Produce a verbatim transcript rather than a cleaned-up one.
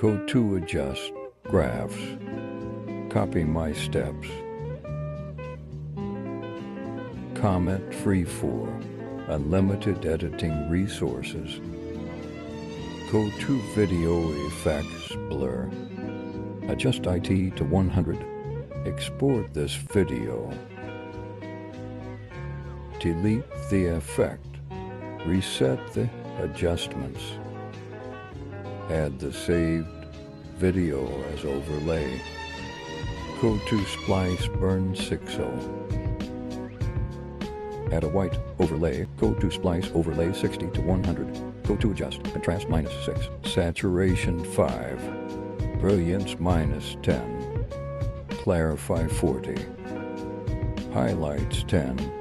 Go to adjust, graphs, copy my steps, comment free for, unlimited editing resources. Go to video effects, blur, adjust I T to one hundred, export this video, delete the effect, reset the adjustments, add the saved video as overlay, go to Splice Burn six oh, add a white overlay, go to Splice Overlay sixty to one hundred, go to Adjust, Contrast minus six, Saturation five, Brilliance minus ten, Clarify forty, Highlights ten,